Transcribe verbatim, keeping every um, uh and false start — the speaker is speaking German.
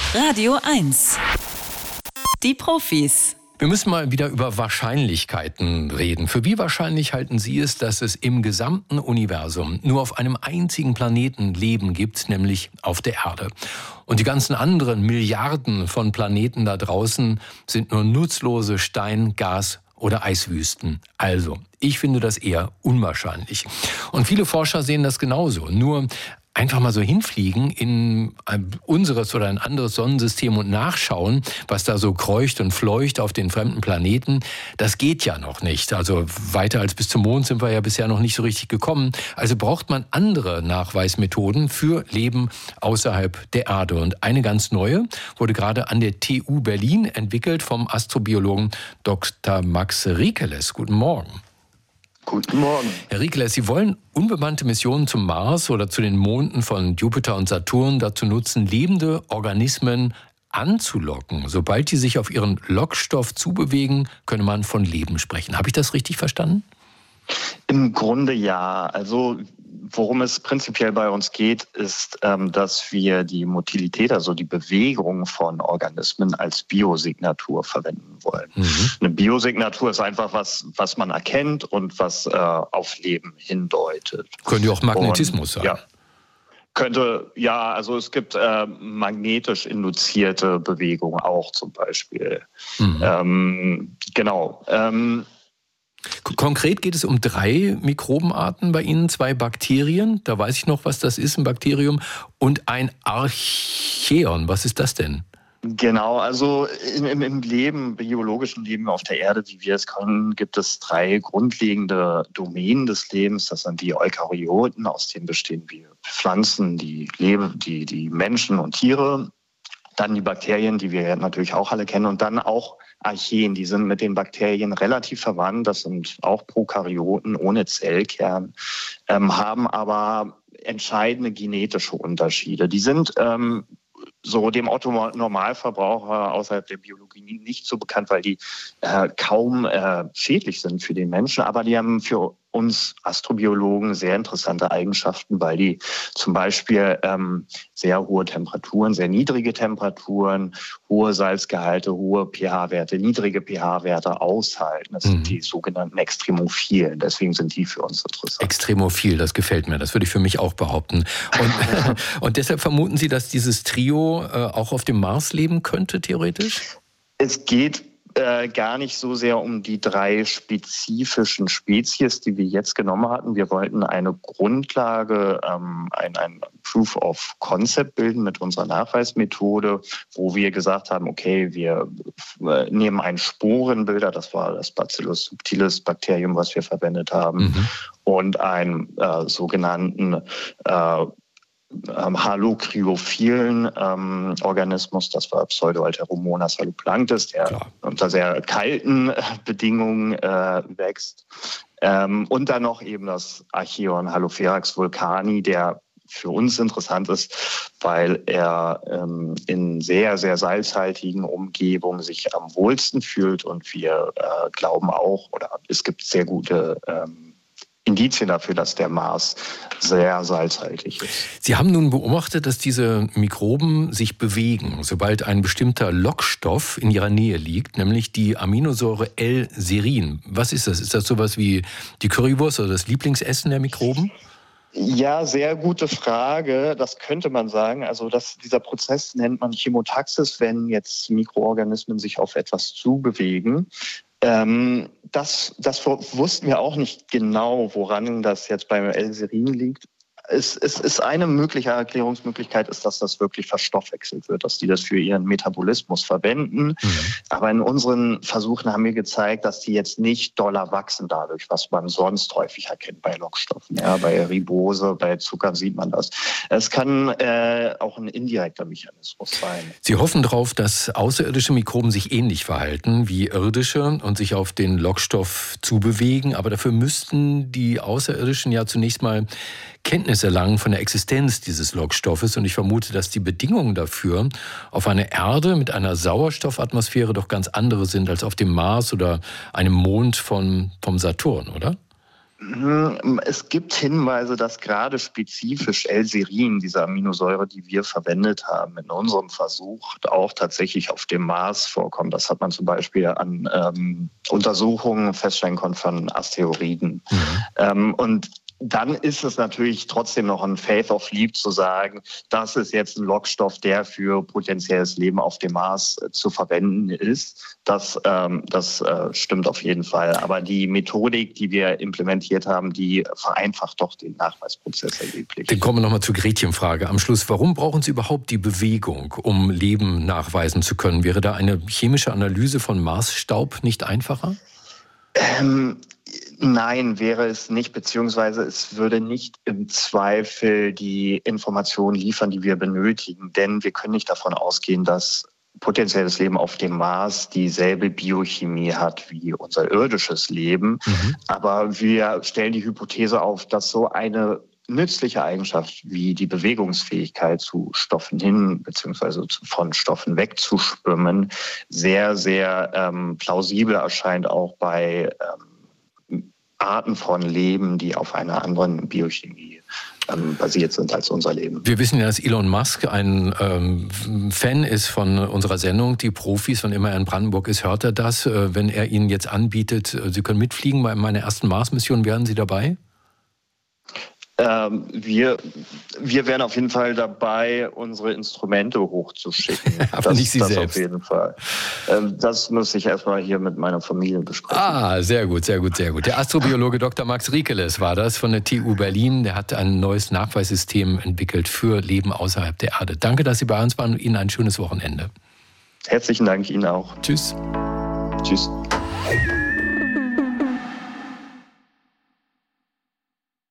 Radio eins. Die Profis. Wir müssen mal wieder über Wahrscheinlichkeiten reden. Für wie wahrscheinlich halten Sie es, dass es im gesamten Universum nur auf einem einzigen Planeten Leben gibt, nämlich auf der Erde? Und die ganzen anderen Milliarden von Planeten da draußen sind nur nutzlose Stein-, Gas- oder Eiswüsten. Also, ich finde das eher unwahrscheinlich. Und viele Forscher sehen das genauso. Nur einfach mal so hinfliegen in unseres oder ein anderes Sonnensystem und nachschauen, was da so kreucht und fleucht auf den fremden Planeten, das geht ja noch nicht. Also weiter als bis zum Mond sind wir ja bisher noch nicht so richtig gekommen. Also braucht man andere Nachweismethoden für Leben außerhalb der Erde. Und eine ganz neue wurde gerade an der T U Berlin entwickelt vom Astrobiologen Doktor Max Riekeles. Guten Morgen. Guten Morgen. Herr Riekeles, Sie wollen unbemannte Missionen zum Mars oder zu den Monden von Jupiter und Saturn dazu nutzen, lebende Organismen anzulocken. Sobald die sich auf ihren Lockstoff zubewegen, könne man von Leben sprechen. Habe ich das richtig verstanden? Im Grunde ja. Also worum es prinzipiell bei uns geht, ist, ähm, dass wir die Motilität, also die Bewegung von Organismen als Biosignatur verwenden wollen. Mhm. Eine Biosignatur ist einfach was, was man erkennt und was äh, auf Leben hindeutet. Könnte ja auch Magnetismus und, sein. Ja. Könnte, ja, also es gibt äh, magnetisch induzierte Bewegungen auch zum Beispiel. Mhm. Ähm, genau. Ähm, Konkret geht es um drei Mikrobenarten bei Ihnen, zwei Bakterien, da weiß ich noch, was das ist, ein Bakterium, und ein Archeon. Was ist das denn? Genau, also im, im Leben, biologischen Leben auf der Erde, wie wir es können, gibt es drei grundlegende Domänen des Lebens. Das sind die Eukaryoten, aus denen bestehen wir Pflanzen, die Lebe, die, die Menschen und Tiere. Dann die Bakterien, die wir natürlich auch alle kennen, und dann auch Archeen, die sind mit den Bakterien relativ verwandt. Das sind auch Prokaryoten ohne Zellkern, ähm, haben aber entscheidende genetische Unterschiede. Die sind ähm, so dem Otto-Normalverbraucher außerhalb der Biologie nicht so bekannt, weil die äh, kaum äh, schädlich sind für den Menschen, aber die haben für uns Astrobiologen sehr interessante Eigenschaften, weil die zum Beispiel ähm, sehr hohe Temperaturen, sehr niedrige Temperaturen, hohe Salzgehalte, hohe pH-Werte, niedrige pH-Werte aushalten. Das sind mhm. die sogenannten Extremophilen. Deswegen sind die für uns interessant. Extremophil, das gefällt mir. Das würde ich für mich auch behaupten. Und, und deshalb vermuten Sie, dass dieses Trio äh, auch auf dem Mars leben könnte, theoretisch? Es geht Äh, gar nicht so sehr um die drei spezifischen Spezies, die wir jetzt genommen hatten. Wir wollten eine Grundlage, ähm, ein, ein Proof of Concept bilden mit unserer Nachweismethode, wo wir gesagt haben, okay, wir äh, nehmen einen Sporenbilder, das war das Bacillus subtilis Bakterium, was wir verwendet haben, mhm. und einen äh, sogenannten äh, Ähm, halokryophilen ähm, Organismus, das war Pseudoalteromonas haloplanctis, der Klar. unter sehr kalten äh, Bedingungen äh, wächst. Ähm, und dann noch eben das Archeon Halopherax vulcani, der für uns interessant ist, weil er ähm, in sehr, sehr salzhaltigen Umgebungen sich am wohlsten fühlt, und wir äh, glauben auch, oder es gibt sehr gute ähm, Indizien dafür, dass der Mars sehr salzhaltig ist. Sie haben nun beobachtet, dass diese Mikroben sich bewegen, sobald ein bestimmter Lockstoff in ihrer Nähe liegt, nämlich die Aminosäure L-Serin. Was ist das? Ist das sowas wie die Currywurst oder das Lieblingsessen der Mikroben? Ja, sehr gute Frage. Das könnte man sagen. Also das, dieser Prozess nennt man Chemotaxis, wenn jetzt Mikroorganismen sich auf etwas zubewegen. Ähm, das, das wussten wir auch nicht genau, woran das jetzt beim L-Serin liegt. Es, es ist eine mögliche Erklärungsmöglichkeit, ist, dass das wirklich verstoffwechselt wird, dass die das für ihren Metabolismus verwenden. Mhm. Aber in unseren Versuchen haben wir gezeigt, dass die jetzt nicht doller wachsen dadurch, was man sonst häufig erkennt bei Lockstoffen. Ja, bei Ribose, bei Zuckern sieht man das. Es kann äh, auch ein indirekter Mechanismus sein. Sie hoffen darauf, dass außerirdische Mikroben sich ähnlich verhalten wie irdische und sich auf den Lockstoff zubewegen. Aber dafür müssten die Außerirdischen ja zunächst mal Kenntnis erlangen von der Existenz dieses Lockstoffes. Und ich vermute, dass die Bedingungen dafür auf einer Erde mit einer Sauerstoffatmosphäre doch ganz andere sind als auf dem Mars oder einem Mond von, vom Saturn, oder? Es gibt Hinweise, dass gerade spezifisch L-Serin, diese Aminosäure, die wir verwendet haben in unserem Versuch, auch tatsächlich auf dem Mars vorkommt. Das hat man zum Beispiel an ähm, Untersuchungen feststellen können von Asteroiden. Mhm. Ähm, und dann ist es natürlich trotzdem noch ein Faith of Leap zu sagen, das ist jetzt ein Lockstoff, der für potenzielles Leben auf dem Mars äh, zu verwenden ist. Das, ähm, das äh, stimmt auf jeden Fall. Aber die Methodik, die wir implementiert haben, die vereinfacht doch den Nachweisprozess erheblich. Dann kommen wir nochmal zur Gretchenfrage am Schluss. Warum brauchen Sie überhaupt die Bewegung, um Leben nachweisen zu können? Wäre da eine chemische Analyse von Marsstaub nicht einfacher? Ähm, Nein, wäre es nicht, beziehungsweise es würde nicht im Zweifel die Informationen liefern, die wir benötigen. Denn wir können nicht davon ausgehen, dass potenzielles Leben auf dem Mars dieselbe Biochemie hat wie unser irdisches Leben. Mhm. Aber wir stellen die Hypothese auf, dass so eine nützliche Eigenschaft wie die Bewegungsfähigkeit zu Stoffen hin beziehungsweise von Stoffen wegzuschwimmen sehr, sehr ähm, plausibel erscheint, auch bei ähm, Arten von Leben, die auf einer anderen Biochemie ähm, basiert sind als unser Leben. Wir wissen ja, dass Elon Musk ein ähm, Fan ist von unserer Sendung, die Profis. Wann immer er in Brandenburg ist, hört er das. Äh, wenn er Ihnen jetzt anbietet, Sie können mitfliegen bei meiner ersten Mars-Mission, wären Sie dabei? Ähm, wir, wir wären auf jeden Fall dabei, unsere Instrumente hochzuschicken. Aber das, nicht Sie das selbst. Auf jeden Fall. Ähm, das muss ich erstmal hier mit meiner Familie besprechen. Ah, sehr gut, sehr gut, sehr gut. Der Astrobiologe Doktor Max Riekeles war das von der T U Berlin. Der hat ein neues Nachweissystem entwickelt für Leben außerhalb der Erde. Danke, dass Sie bei uns waren und Ihnen ein schönes Wochenende. Herzlichen Dank Ihnen auch. Tschüss. Tschüss.